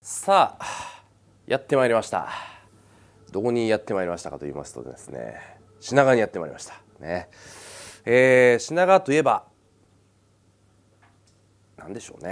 さあやってまいりました。どこにやってまいりましたかと言いますとですね、品川にやってまいりましたね。品川といえば何でしょうね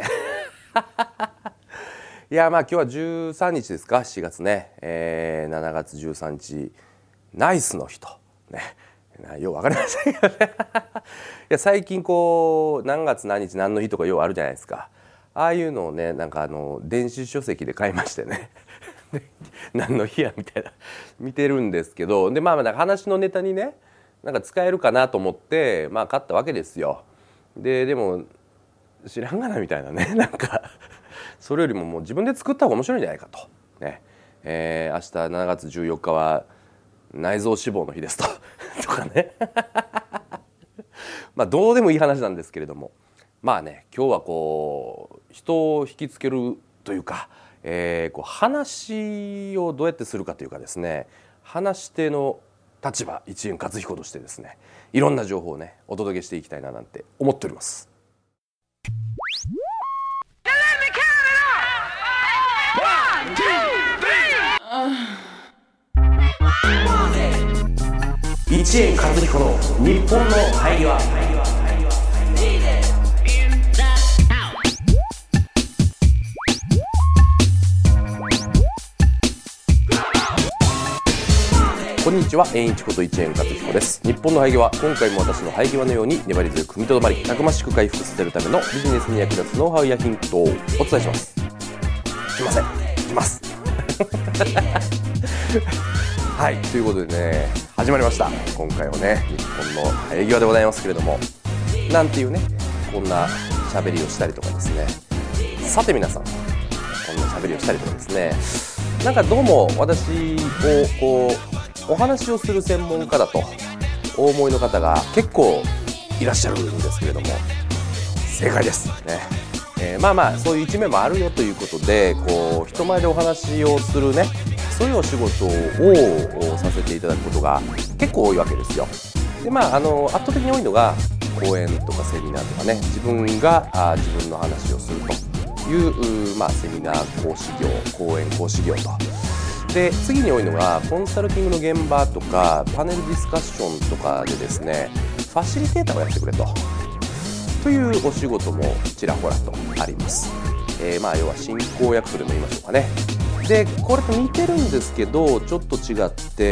いや今日は13日ですか、7月ね、7月13日ナイスの日とね、よう分かりませんけどねいや最近こう何月何日何の日とかようあるじゃないですか。ああいうのをね、なんか電子書籍で買いましてね何の日やみたいな見てるんですけど、でなんか話のネタにねなんか使えるかなと思って買ったわけですよ。でも知らんがなみたいなね、なんかそれよりももう自分で作った方が面白いんじゃないかとね、明日7月14日は内臓脂肪の日ですととかねどうでもいい話なんですけれども、今日はこう人を引きつけるというか、こう話をどうやってするかというかですね、話し手の立場一円勝彦としてですね、いろんな情報をねお届けしていきたいななんて思っております。一円勝彦の日本の生え際。こんにちは、円一こと一円勝彦です。日本の生え際、今回も私の生え際のように粘り強く踏みとどまり、たくましく回復させるためのビジネスに役立つノウハウやヒントをお伝えします。すいません、しますはい、ということでね、始まりました。今回はね、日本の生え際でございますけれども、なんていうね、こんな喋りをしたりとかですね。さて皆さん、こんな喋りをしたりとかですね、なんかどうも私をこうお話をする専門家だとお思いの方が結構いらっしゃるんですけれども、正解ですね。そういう一面もあるよということで、こう人前でお話をするね、そういうお仕事をさせていただくことが結構多いわけですよ。で圧倒的に多いのが講演とかセミナーとかね、自分が自分の話をするという、セミナー講師業、講演講師業と。で次に多いのがコンサルティングの現場とかパネルディスカッションとかでですね、ファシリテーターをやってくれというお仕事もちらほらとあります。要は進行役とでも言いましょうかね。でこれと似てるんですけどちょっと違って、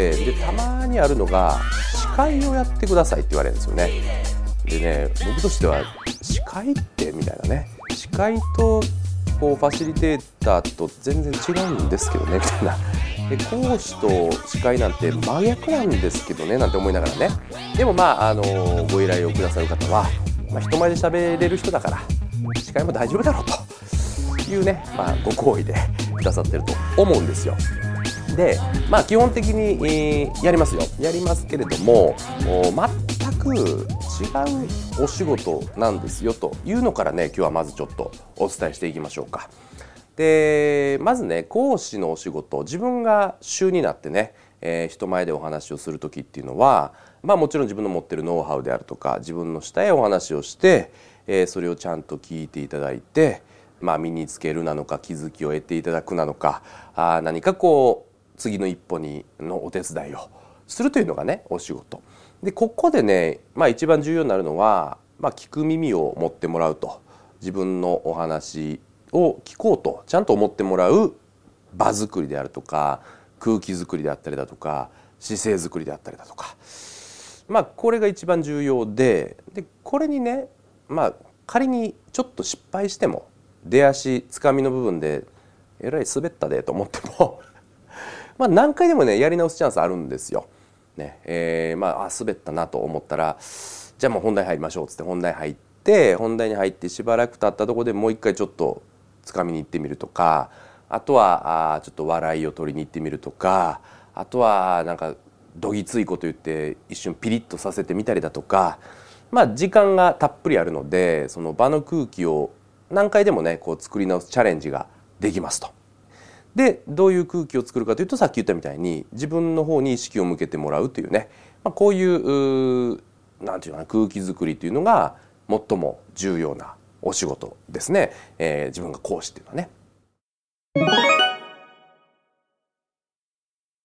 でたまにあるのが司会をやってくださいって言われるんですよね。でね、僕としては司会ってみたいなね、司会とこうファシリテーターと全然違うんですけどねみたいな、で講師と司会なんて真逆なんですけどねなんて思いながらね、でもご依頼をくださる方は、人前で喋れる人だから司会も大丈夫だろうというね、ご好意でくださってると思うんですよ。で基本的に、やりますよ、やりますけれども、全く違うお仕事なんですよというのからね、今日はまずちょっとお伝えしていきましょうか。でまずね、講師のお仕事、自分が主になってね、人前でお話をする時っていうのは、もちろん自分の持ってるノウハウであるとか自分の下へお話をして、それをちゃんと聞いていただいて、身につけるなのか気づきを得ていただくなのか、何かこう次の一歩のお手伝いをするというのがねお仕事で、ここでね、一番重要になるのは、聞く耳を持ってもらうと、自分のお話を聞こうとちゃんと思ってもらう場作りであるとか、空気作りであったりだとか、姿勢作りであったりだとか、これが一番重要で、これにね、仮にちょっと失敗しても、出足つかみの部分でえらい滑ったでと思っても何回でもねやり直すチャンスあるんですよ。ね、滑ったなと思ったら、じゃあもう本題入りましょうっつって本題に入ってしばらく経ったところでもう一回ちょっとつかみに行ってみるとか、あとはちょっと笑いを取りに行ってみるとか、あとはなんかどぎついこと言って一瞬ピリッとさせてみたりだとか、時間がたっぷりあるので、その場の空気を何回でもねこう作り直すチャレンジができますと。でどういう空気を作るかというと、さっき言ったみたいに自分の方に意識を向けてもらうというね、こういうなんていうかな、空気作りというのが最も重要なお仕事ですね。自分が講師っていうのはね。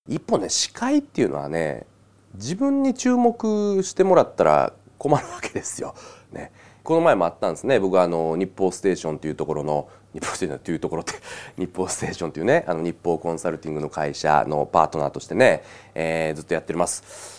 一方ね、司会っていうのはね、自分に注目してもらったら困るわけですよ。ね、この前もあったんですね。僕は日報ステーションというところの、日報ステーションというところって日報ステーションというね、日報コンサルティングの会社のパートナーとしてね、ずっとやっております。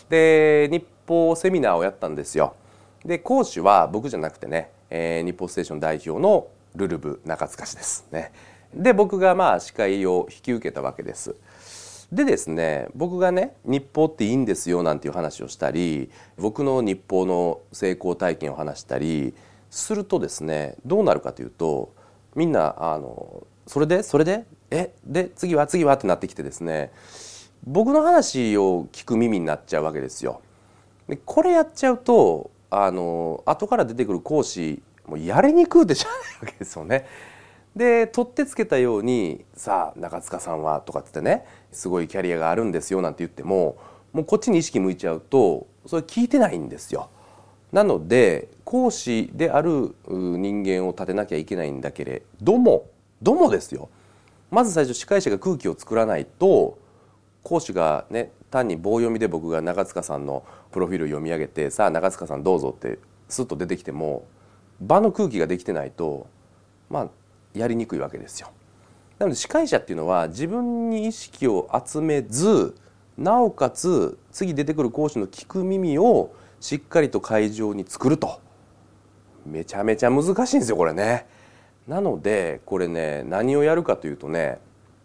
で、日報セミナーをやったんですよ。で、講師は僕じゃなくてね、日報ステーション代表のルルブ中塚氏ですね。で、僕が司会を引き受けたわけです。でですね、僕がね、日報っていいんですよなんていう話をしたり、僕の日報の成功体験を話したりするとですね、どうなるかというと、みんなそれでで次はってなってきてですね、僕の話を聞く耳になっちゃうわけですよ。でこれやっちゃうと後から出てくる講師もやりにくうてしゃあないわけですよね。で取ってつけたように「さあ中塚さんは」とかってね、すごいキャリアがあるんですよなんて言っても、もうこっちに意識向いちゃうとそれ聞いてないんですよ。なので講師である人間を立てなきゃいけないんだけれどもですよ、まず最初司会者が空気を作らないと、講師がね、単に棒読みで僕が中塚さんのプロフィールを読み上げて「さあ中塚さんどうぞ」ってスッと出てきても、場の空気ができてないとやりにくいわけですよ。なので司会者っていうのは自分に意識を集めず、なおかつ次出てくる講師の聞く耳をしっかりと会場に作ると、めちゃめちゃ難しいんですよこれね。なのでこれね、何をやるかというとね、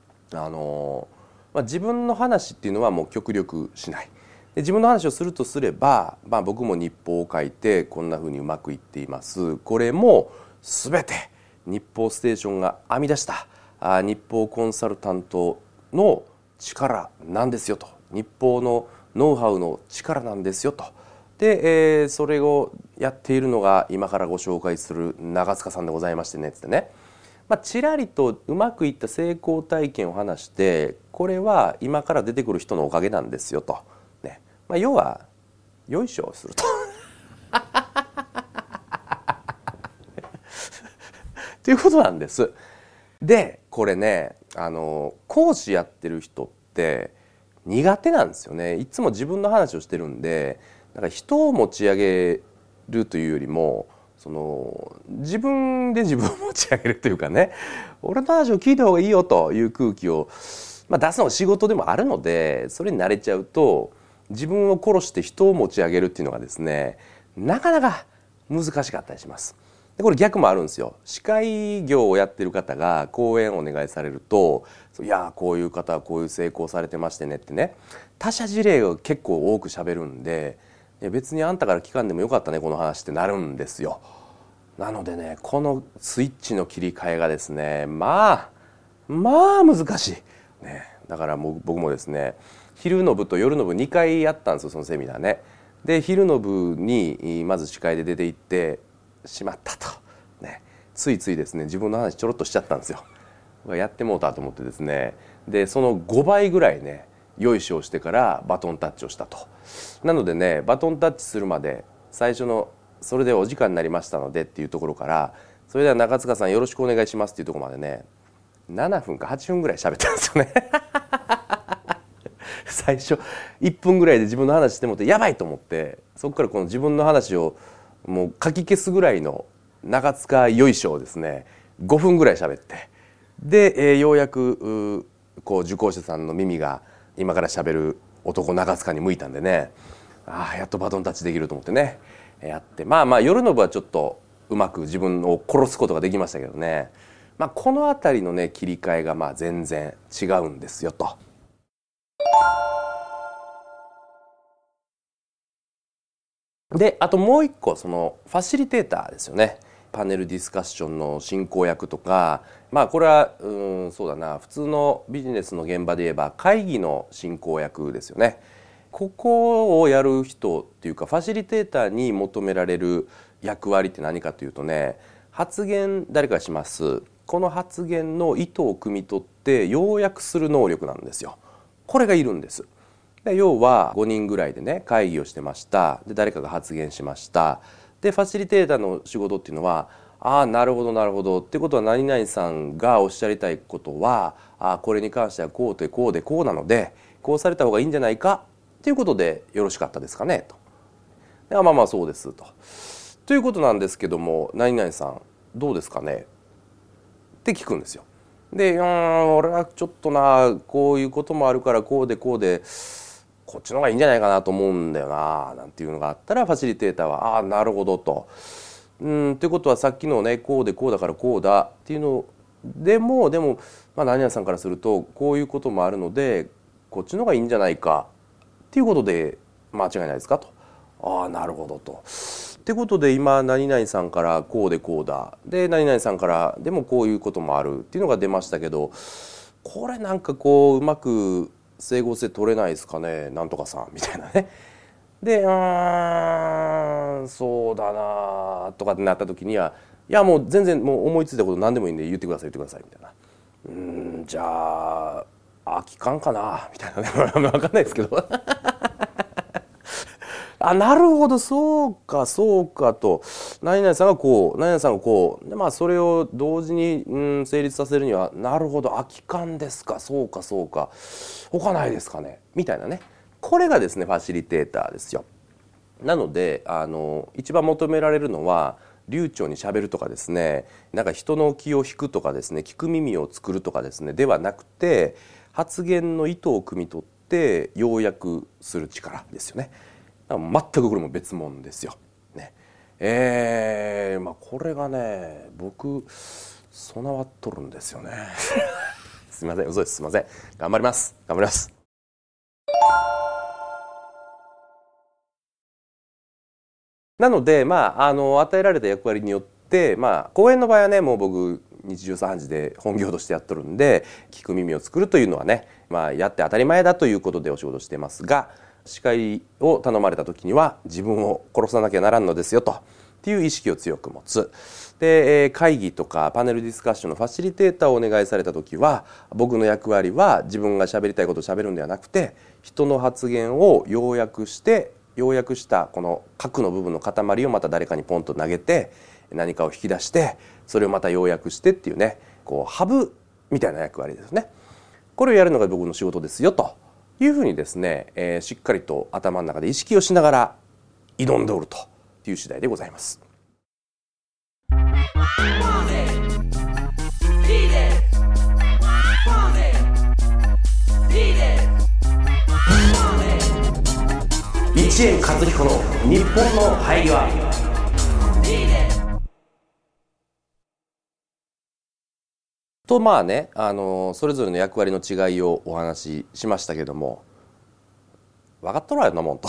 自分の話っていうのはもう極力しない。で自分の話をするとすれば、僕も日報を書いてこんな風にうまくいっています。これも全て日報ステーションが編み出した日報コンサルタントの力なんですよと、日報のノウハウの力なんですよと。で、それをやっているのが今からご紹介する中塚さんでございましてねってね、ちらりとうまくいった成功体験を話して、これは今から出てくる人のおかげなんですよと、ね、要はよいしょをするとということなんです。でこれね、講師やってる人って苦手なんですよね。いつも自分の話をしてるんで、なんか人を持ち上げるというよりも、自分で自分を持ち上げるというかね、俺の話を聞いた方がいいよという空気を、出すのが仕事でもあるので、それに慣れちゃうと自分を殺して人を持ち上げるっていうのがですね、なかなか難しかったりします。でこれ逆もあるんですよ。司会業をやってる方が講演をお願いされると、いやこういう方はこういう成功されてましてねってね、他者事例を結構多く喋るんで、別にあんたから聞かんでもよかったねこの話ってなるんですよ。なのでね、このスイッチの切り替えがですね、難しい、ね、だからもう僕もですね、昼の部と夜の部2回やったんですよ、そのセミナーね。で昼の部にまず司会で出て行ってしまったと、ね、ついついですね自分の話ちょろっとしちゃったんですよ。やってもうたと思ってですね、でその5倍ぐらいねよいしょをしてからバトンタッチをしたと。なのでね、バトンタッチするまで最初のそれでお時間になりましたのでっていうところから、それでは中塚さんよろしくお願いしますっていうところまでね、7分か8分ぐらい喋ったんですよね最初1分ぐらいで自分の話してもってやばいと思って、そこからこの自分の話をもう書き消すぐらいの中塚よいしょをですね5分ぐらい喋って、で、ようやくこう受講者さんの耳が今から喋る男中塚に向いたんでね、やっとバトンタッチできると思ってねやって、夜の部はちょっとうまく自分を殺すことができましたけどね、この辺りのね切り替えが全然違うんですよと。であともう一個、そのファシリテーターですよね。パネルディスカッションの進行役とか、これはそうだな、普通のビジネスの現場で言えば会議の進行役ですよね。ここをやる人っていうか、ファシリテーターに求められる役割って何かというとね、発言誰かします。この発言の意図を汲み取って要約する能力なんですよ。これがいるんです。で要は5人ぐらいでね会議をしてました。で誰かが発言しました。でファシリテーターの仕事っていうのはああ、なるほどなるほど。ってことは何々さんがおっしゃりたいことは、これに関してはこうでこうでこうなので、こうされた方がいいんじゃないかっていうことでよろしかったですかねと。で、まあまあそうですと。ということなんですけども、何々さんどうですかねって聞くんですよ。で、俺はちょっとな、こういうこともあるからこうでこうでこっちの方がいいんじゃないかなと思うんだよな、なんていうのがあったら、ファシリテーターはなるほどと。ってことはさっきのね、こうでこうだからこうだっていうのでも、まあ、何々さんからするとこういうこともあるのでこっちの方がいいんじゃないかっていうことで間違いないですかと。なるほどと。ってことで今何々さんからこうでこうだで、何々さんからでもこういうこともあるっていうのが出ましたけど、これなんかこううまく整合性取れないですかね、なんとかさんみたいなね。で、そうだなとかってなった時には、いやもう全然もう思いついたこと何でもいいんで言ってくださいみたいな。じゃあ空き缶かなみたいなね。分かんないですけどなるほど、そうかそうかと。何々さんがこう、何々さんがこうで、まあそれを同時に成立させるには、なるほど、空き缶ですか、そうかそうか、他ないですかねみたいなね。これがですねファシリテーターですよ。なので一番求められるのは流暢にしゃべるとかですね、なんか人の気を引くとかですね、聞く耳を作るとかですねではなくて、発言の意図を汲み取って要約する力ですよね。全くこれも別物ですよ。ね。まあこれがね、僕備わっとるんですよね。すみません、嘘です、すみません。頑張ります。なので、まあ与えられた役割によって、まあ講演の場合はね、もう僕日常茶飯事で本業としてやっとるんで、聞く耳を作るというのはね、まあやって当たり前だということでお仕事してますが、司会を頼まれた時には自分を殺さなきゃならんのですよとっていう意識を強く持つ。で、会議とかパネルディスカッションのファシリテーターをお願いされた時は、僕の役割は自分が喋りたいことを喋るんではなくて、人の発言を要約したこの核の部分の塊をまた誰かにポンと投げて、何かを引き出してそれをまた要約してっていうね、こうハブみたいな役割ですね。これをやるのが僕の仕事ですよというふうにですね、しっかりと頭の中で意識をしながら挑んでおるという次第でございます。一円和彦の日本の生え際。とまあね、それぞれの役割の違いをお話ししましたけども、分かっとるわよなもんと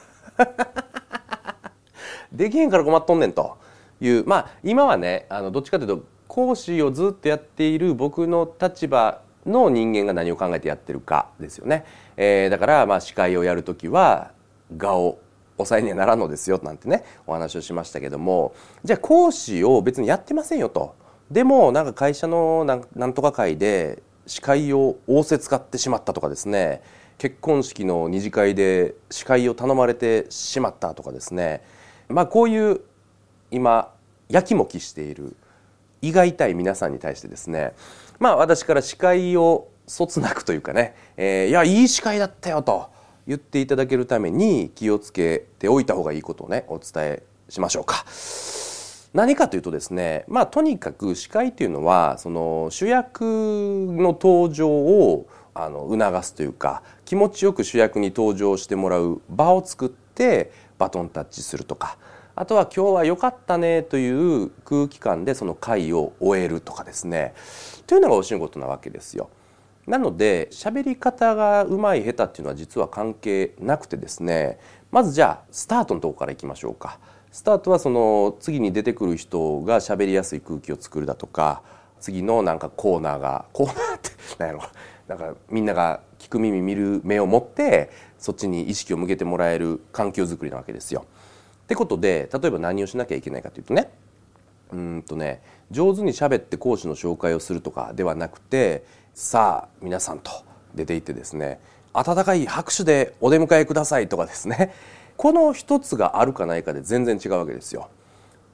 できへんから困っとんねんという、まあ今はね、どっちかというと講師をずっとやっている僕の立場の人間が何を考えてやってるかですよね。だからまあ司会をやるときは我を抑えにはならんのですよなんてねお話をしましたけども、じゃあ講師を別にやってませんよと。でもなんか会社のなんとか会で司会を仰せ使ってしまったとかですね、結婚式の二次会で司会を頼まれてしまったとかですね、まあこういう今やきもきしている胃が痛い皆さんに対してですね、まあ私から司会をそつなくというかね、いやいい司会だったよと言っていただけるために気をつけておいた方がいいことをねお伝えしましょうか。何かというとですね、まあとにかく司会というのはその主役の登場を促すというか、気持ちよく主役に登場してもらう場を作ってバトンタッチするとか、あとは今日は良かったねという空気感でその会を終えるとかですね、というのがお仕事なわけですよ。なので喋り方がうまい下手っていうのは実は関係なくてですね、まずじゃあスタートのところからいきましょうか。スタートはその次に出てくる人が喋りやすい空気を作るだとか、次のなんかコーナーって何やろ、なんかみんなが聞く耳見る目を持ってそっちに意識を向けてもらえる環境づくりなわけですよ。ってことで例えば何をしなきゃいけないかというとね、上手に喋って講師の紹介をするとかではなくて、さあ皆さんと出ていってですね、温かい拍手でお出迎えくださいとかですね、この一つがあるかないかで全然違うわけですよ。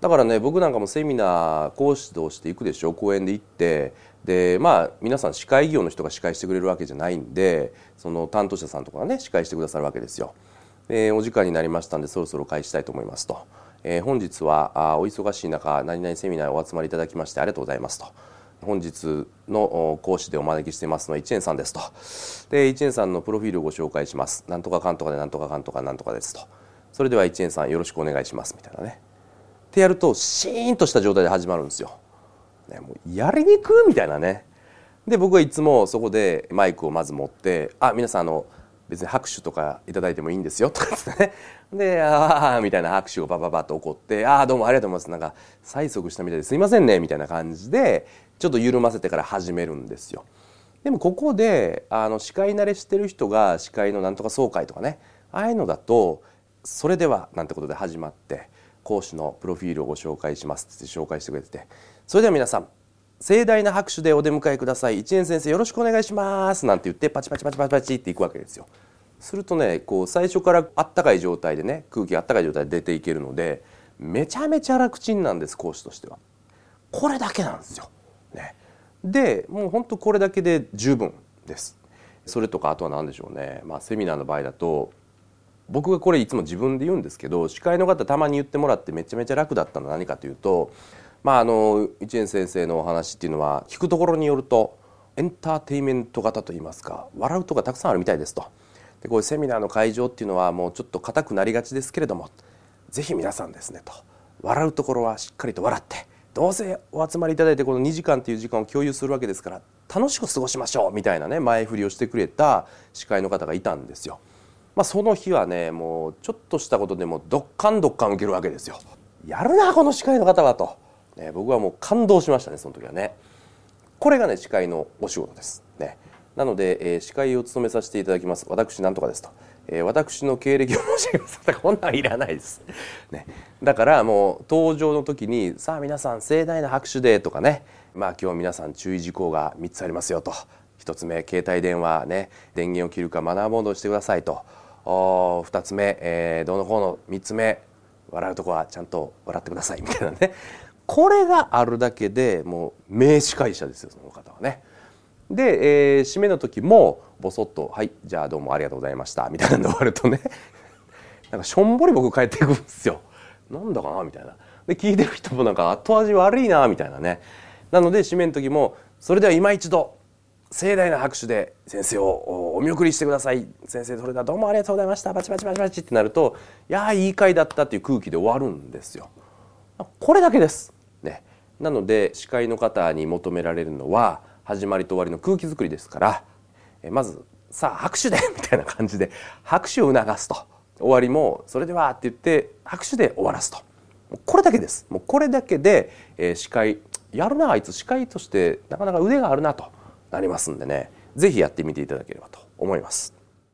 だからね、僕なんかもセミナー講師として行くでしょ。講演で行って、で皆さん司会業の人が司会してくれるわけじゃないんで、その担当者さんとかがね司会してくださるわけですよ。お時間になりましたんでそろそろ開始したいと思いますと、本日はお忙しい中何々セミナーお集まりいただきましてありがとうございますと、本日の講師でお招きしていますのは一円さんですと。で一円さんのプロフィールをご紹介します。なんとかかんとかでなんとかかんとかなんとかですと。それでは一円さんよろしくお願いしますみたいなね。ってやるとシーンとした状態で始まるんですよ。もうやりにくいみたいなね。で僕はいつもそこでマイクをまず持って「皆さん別に拍手とかいただいてもいいんですよ」とかですね。で「ああ」みたいな拍手がバババッと起こって「どうもありがとうございます」なんか催促したみたいですいませんねみたいな感じでちょっと緩ませてから始めるんですよ。でもここで司会慣れしてる人が司会のなんとか総会とかね、ああいうのだと「それでは」なんてことで始まって講師のプロフィールをご紹介しますって紹介してくれてて、それでは皆さん盛大な拍手でお出迎えください、一円先生よろしくお願いしますなんて言ってパチパチパチパチパチっていくわけですよ。するとね最初からあったかい状態でね、空気があったかい状態で出ていけるのでめちゃめちゃ楽ちんなんです、講師としては。これだけなんですよ、ね、でもう本当これだけで十分です。それとかあとは何でしょうね、セミナーの場合だと僕がこれいつも自分で言うんですけど、司会の方たまに言ってもらってめちゃめちゃ楽だったのは何かというと、一円先生のお話っていうのは聞くところによるとエンターテインメント型といいますか笑うとこがたくさんあるみたいですと。でこういうセミナーの会場っていうのはもうちょっと硬くなりがちですけれども、ぜひ皆さんですねと、笑うところはしっかりと笑って、どうせお集まりいただいてこの2時間という時間を共有するわけですから楽しく過ごしましょうみたいなね前振りをしてくれた司会の方がいたんですよ。その日はねもうちょっとしたことでもどっかんどっかん受けるわけですよ。やるなこの司会の方はと、僕はもう感動しましたね、その時はね。これがね司会のお仕事ですね。なので、司会を務めさせていただきます私なんとかですと、私の経歴を申し上げます。こんなんいらないです、ね、だからもう登場の時に「さあ皆さん盛大な拍手で」とかね、今日皆さん注意事項が3つありますよと。1つ目携帯電話ね電源を切るかマナーモードをしてくださいと。2つ目、どうのこうの。3つ目笑うとこはちゃんと笑ってくださいみたいなね。これがあるだけでもう名司会者ですよ、その方はね。で、締めの時もボソッと「はいじゃあどうもありがとうございました」みたいなので終わるとねなんかしょんぼり僕帰っていくんですよ。なんだかなみたいな。で聞いてる人もなんか後味悪いなみたいなね。なので締めの時も「それでは今一度盛大な拍手で先生をお見送りしてください。先生それではどうもありがとうございました。バチバチバチバチ」ってなると「いやいい回だった」っていう空気で終わるんですよ。これだけです、ね、なので司会の方に求められるのは始まりと終わりの空気作りですから、まず「さあ拍手で」みたいな感じで拍手を促すと、終わりも「それでは」って言って拍手で終わらすと。これだけです。もうこれだけで、司会やるなあいつ司会としてなかなか腕があるなとなりますんでね、ぜひやってみていただければと思います。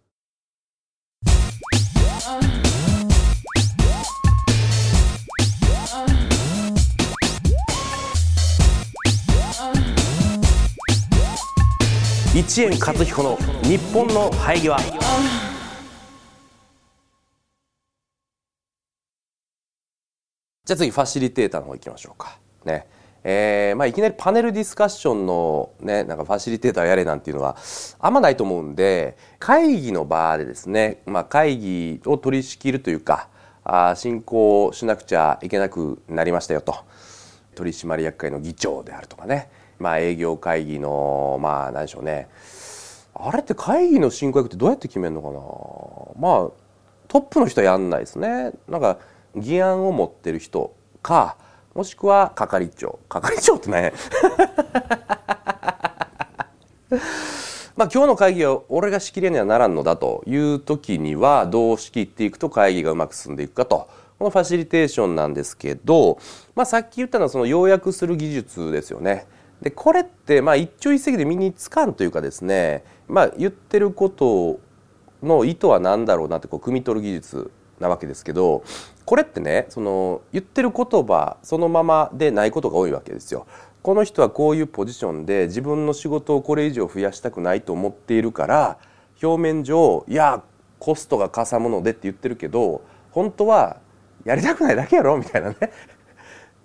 一円勝彦の日本の生え際。じゃあ次ファシリテーターの方行きましょうかね。いきなりパネルディスカッションのねなんかファシリテーターやれなんていうのはあんまないと思うんで、会議の場でですね、会議を取り仕切るというか進行しなくちゃいけなくなりましたよと。取締役会の議長であるとかね、営業会議の何でしょうね、あれって会議の進行役ってどうやって決めるのかな。トップの人はやんないですね。なんか議案を持ってる人か、もしくは係長ってね今日の会議は俺が仕切れにはならんのだという時にはどう仕切っていくと会議がうまく進んでいくかと、このファシリテーションなんですけど、さっき言ったのはその要約する技術ですよね。でこれって一朝一夕で身につかんというかですね、言ってることの意図は何だろうなって汲み取る技術なわけですけど、これってねその言ってる言葉そのままでないことが多いわけですよ。この人はこういうポジションで自分の仕事をこれ以上増やしたくないと思っているから表面上いやコストがかさむのでって言ってるけど本当はやりたくないだけやろみたいなね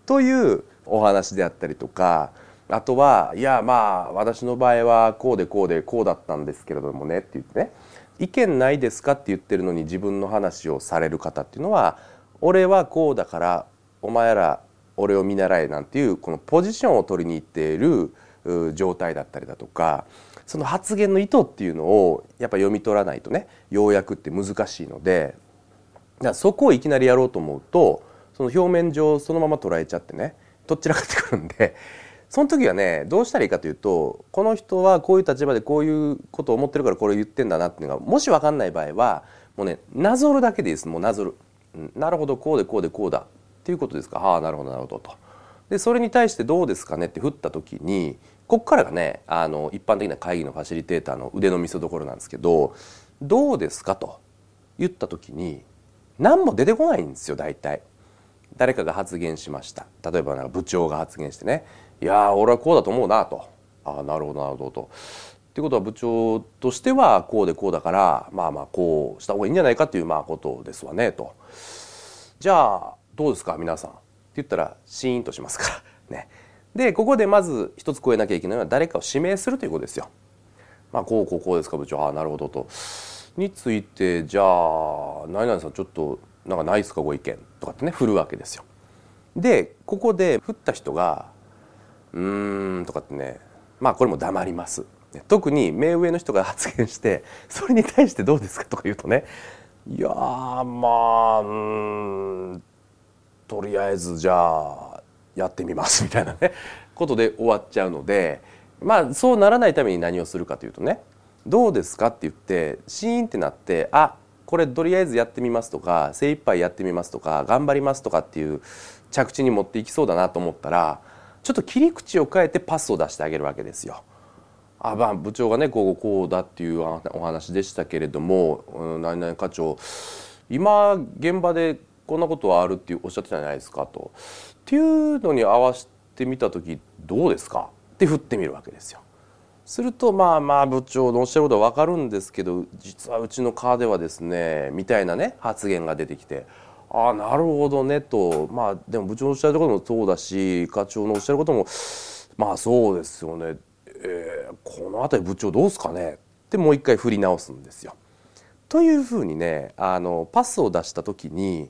というお話であったりとか、あとはいやまあ私の場合はこうでこうでこうだったんですけれどもねって言ってね、意見ないですかって言ってるのに自分の話をされる方っていうのは、俺はこうだからお前ら俺を見習えなんていうこのポジションを取りに行っている状態だったりだとか、その発言の意図っていうのをやっぱ読み取らないとね、要約って難しいので、だからそこをいきなりやろうと思うと、その表面上そのまま捉えちゃってね、どっちらかってくるんで、その時はねどうしたらいいかというと、この人はこういう立場でこういうことを思ってるからこれを言ってんだなっていうのがもし分かんない場合は、もうねなぞるだけでいいです。もうなぞる、なるほどこうでこうでこうだっていうことですか、ああなるほどなるほどと。でそれに対してどうですかねって振った時に、ここからがね一般的な会議のファシリテーターの腕の見せ所なんですけど、どうですかと言った時に何も出てこないんですよ。大体誰かが発言しました。例えばなんか部長が発言してね、いや俺はこうだと思うなと。ああなるほどなるほどと。っていうことは部長としてはこうでこうだから、まあまあこうした方がいいんじゃないかっていうことですわねと。じゃあどうですか皆さんって言ったらシーンとしますからね。でここでまず一つ超えなきゃいけないのは誰かを指名するということですよ。まあこうこうこうですか部長、ああなるほどと。についてじゃあ何々さんちょっとなんかないですかご意見とかってね振るわけですよ。でここで振った人がとかってね、まあこれも黙ります。特に目上の人が発言してそれに対してどうですかとか言うとね、いやまあとりあえずじゃあやってみますみたいなねことで終わっちゃうので、まあそうならないために何をするかというとね、どうですかって言ってシーンってなって、あこれとりあえずやってみますとか精一杯やってみますとか頑張りますとかっていう着地に持っていきそうだなと思ったら、ちょっと切り口を変えてパスを出してあげるわけですよ。まあ部長がねこうだっていうお話でしたけれども、何々課長今現場でこんなことはあるっておっしゃってたじゃないですかと。っていうのに合わせてみた時どうですかって振ってみるわけですよ。するとまあまあ部長のおっしゃることは分かるんですけど、実はうちの課ではですねみたいなね発言が出てきて、ああなるほどねと。まあでも部長のおっしゃることもそうだし課長のおっしゃることもまあそうですよね、この辺り部長どうですかねってもう一回振り直すんですよ。というふうにねパスを出した時に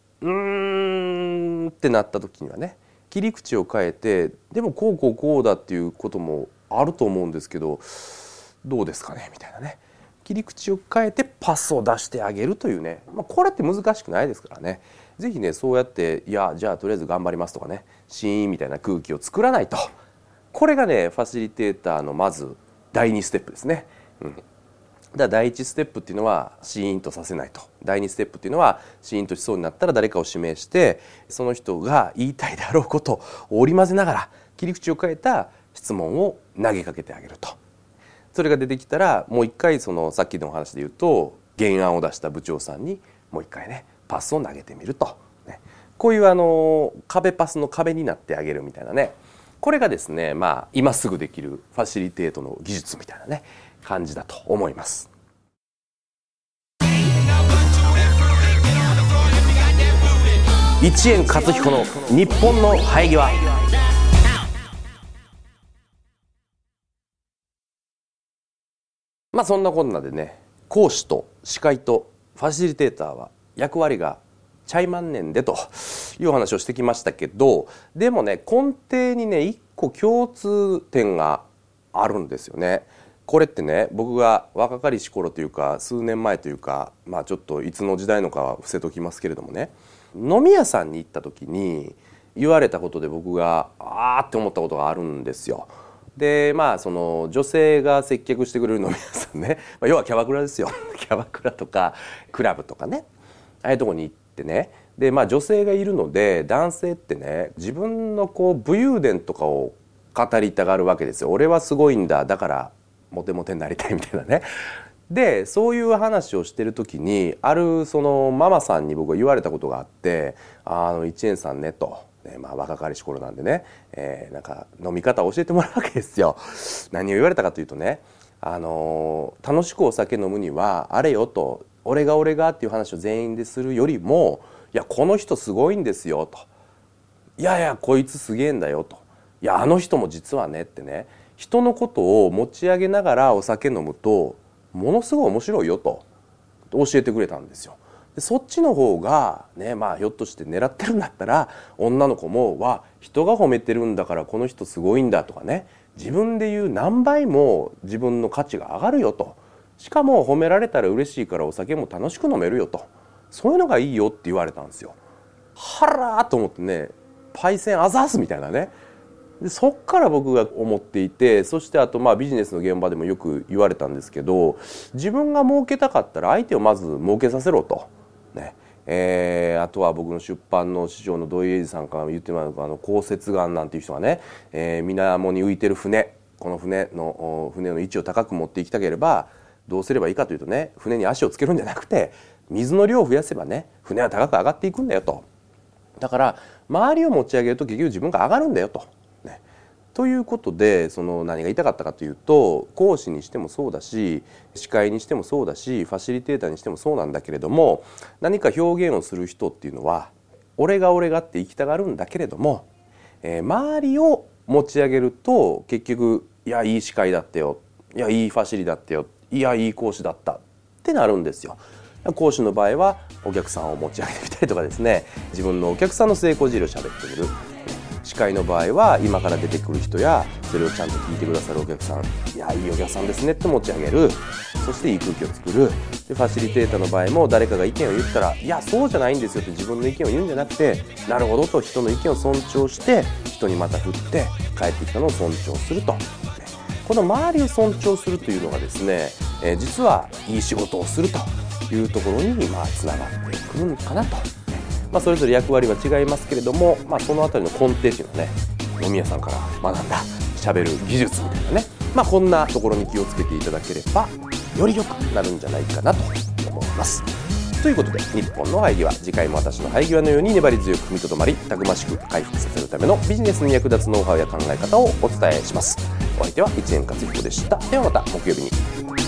ってなった時にはね、切り口を変えて、でもこうこうこうだっていうこともあると思うんですけどどうですかねみたいなね、切り口を変えてパスを出してあげるというね、これって難しくないですからね。ぜひねそうやっていやじゃあとりあえず頑張りますとかね、シーンみたいな空気を作らないと。これがねファシリテーターのまず第2ステップですね。だから第1ステップっていうのはシーンとさせないと。第2ステップっていうのはシーンとしそうになったら誰かを指名してその人が言いたいであろうことを織り交ぜながら切り口を変えた質問を投げかけてあげると。それが出てきたらもう一回そのさっきのお話で言うと原案を出した部長さんにもう一回ねパスを投げてみると、ね、こういう壁パスの壁になってあげるみたいなね、これがですね今すぐできるファシリテートの技術みたいなね感じだと思います。一円勝彦の日本の生え際。そんなこんなでね、講師と司会とファシリテーターは役割がちゃいまんねんでという話をしてきましたけど、でもね根底にね一個共通点があるんですよね。これってね僕が若かりし頃というか数年前というかちょっといつの時代のかは伏せときますけれどもね、飲み屋さんに行った時に言われたことで僕がって思ったことがあるんですよ。でその女性が接客してくれる飲み屋さんね、要はキャバクラですよキャバクラとかクラブとかね、ああいうとこに行ってね、で女性がいるので男性ってね自分の武勇伝とかを語りたがるわけですよ。俺はすごいんだ、だからモテモテになりたいみたいなね。でそういう話をしてる時にあるそのママさんに僕は言われたことがあって、一円さんねと、若かりし頃なんでね、なんか飲み方を教えてもらうわけですよ。何を言われたかというとね、楽しくお酒飲むにはあれよと、俺がっていう話を全員でするよりも、いやこの人すごいんですよと、 いやいやこいつすげえんだよと、いやあの人も実はねってね、人のことを持ち上げながらお酒飲むとものすごい面白いよと教えてくれたんですよ。でそっちの方がね、ひょっとして狙ってるんだったら女の子も人が褒めてるんだからこの人すごいんだとかね、自分で言う何倍も自分の価値が上がるよと、しかも褒められたら嬉しいからお酒も楽しく飲めるよと、そういうのがいいよって言われたんですよ。はらーと思ってね、パイセンあざーすみたいなね。でそっから僕が思っていて、そしてあとビジネスの現場でもよく言われたんですけど、自分が儲けたかったら相手をまず儲けさせろと、ねあとは僕の出版の師匠の土井英二さんから言ってもらう降雪岩なんていう人がね、水面に浮いてる船、この船の位置を高く持っていきたければどうすればいいかというとね、船に足をつけるんじゃなくて水の量を増やせばね、船は高く上がっていくんだよと。だから周りを持ち上げると結局自分が上がるんだよと。ということで何が言いたかったかというと、講師にしてもそうだし、司会にしてもそうだし、ファシリテーターにしてもそうなんだけれども、何か表現をする人っていうのは俺がって生きたがるんだけれども、周りを持ち上げると結局いやいい司会だったよ、いやいいファシリだったよ、いやいい講師だったってなるんですよ。講師の場合はお客さんを持ち上げてみたりとかですね、自分のお客さんの成功事例を喋ってみる。司会の場合は今から出てくる人やそれをちゃんと聞いてくださるお客さん、いやいいお客さんですねって持ち上げる。そしていい空気を作る。でファシリテーターの場合も誰かが意見を言ったら、いやそうじゃないんですよって自分の意見を言うんじゃなくて、なるほどと人の意見を尊重して人にまた振って帰ってきたのを尊重すると。この周りを尊重するというのがですね、実はいい仕事をするというところにつながってくるのかなと。それぞれ役割は違いますけれども、そのあたりの根底っていうのはね、飲み屋さんから学んだ喋る技術みたいなね、こんなところに気をつけていただければより良くなるんじゃないかなと思います。ということで、日本の生え際、次回も私の生え際のように粘り強く踏みとどまり、たくましく回復させるためのビジネスに役立つノウハウや考え方をお伝えします。お相手は一円勝彦でした。ではまた木曜日に。